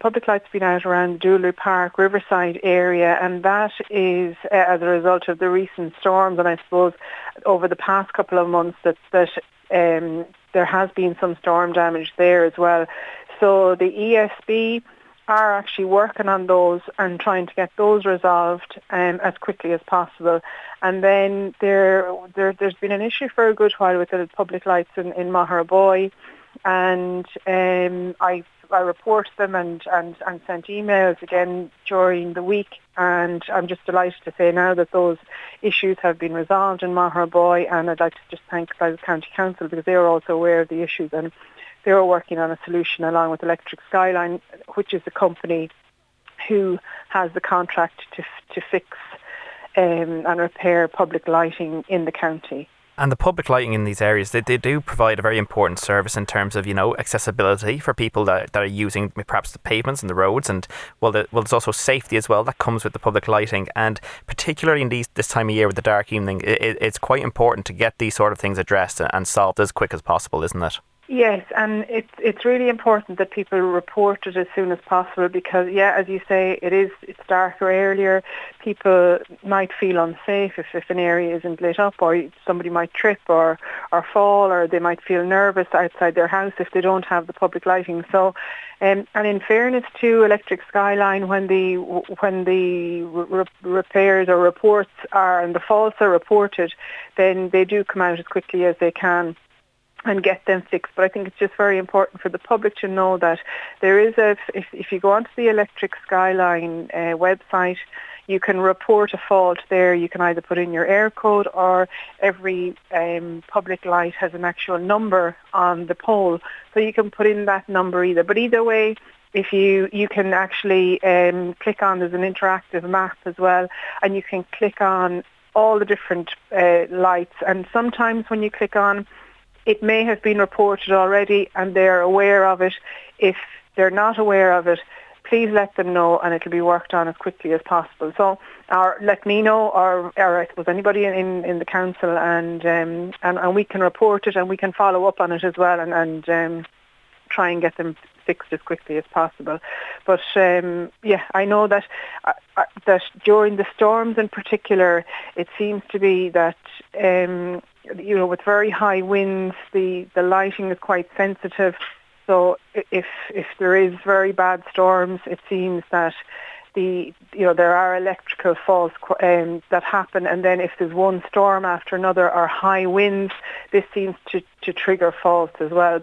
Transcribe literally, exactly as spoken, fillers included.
public lights have been out around the Dooley Park, Riverside area, and that is uh, as a result of the recent storms. And I suppose over the past couple of months that that um, there has been some storm damage there as well. So the E S B are actually working on those and trying to get those resolved um, as quickly as possible. And then there, there, there's been an issue for a good while with the public lights in, in Maharaboy, and um, I I reported them and, and, and sent emails again during the week, and I'm just delighted to say now that those issues have been resolved in Maharaboy, and I'd like to just thank the County Council because they are also aware of the issues, and they are working on a solution along with Electric Skyline, which is the company who has the contract to to fix um, and repair public lighting in the county. And the public lighting in these areas, they, they do provide a very important service in terms of, you know, accessibility for people that, that are using perhaps the pavements and the roads. And, well, the, well, there's also safety as well that comes with the public lighting. And particularly in these this time of year with the dark evening, it, it's quite important to get these sort of things addressed and solved as quick as possible, isn't it? Yes, and it's it's really important that people report it as soon as possible because, yeah, as you say, it is it's darker earlier. People might feel unsafe if, if an area isn't lit up, or somebody might trip or, or fall, or they might feel nervous outside their house if they don't have the public lighting. So, um, and in fairness to Electric Skyline, when the when the re- repairs or reports are and the faults are reported, then they do come out as quickly as they can and get them fixed. But I think it's just very important for the public to know that there is a, if, if you go onto the Electric Skyline uh, website, you can report a fault there. You can either put in your air code, or every um, public light has an actual number on the pole. So you can put in that number either. But either way, if you, you can actually um, click on, there's an interactive map as well, and you can click on all the different uh, lights. And sometimes when you click on, it may have been reported already and they're aware of it. If they're not aware of it, please let them know and it'll be worked on as quickly as possible. So, or let me know, or, or I suppose anybody in, in the council, and, um, and and we can report it and we can follow up on it as well, and, and um, try and get them fixed as quickly as possible. But um, yeah, I know that uh, that during the storms in particular, it seems to be that um, you know, with very high winds, the, the lighting is quite sensitive. So if if there is very bad storms, it seems that the you know there are electrical faults um, that happen, and then if there's one storm after another or high winds, this seems to, to trigger faults as well.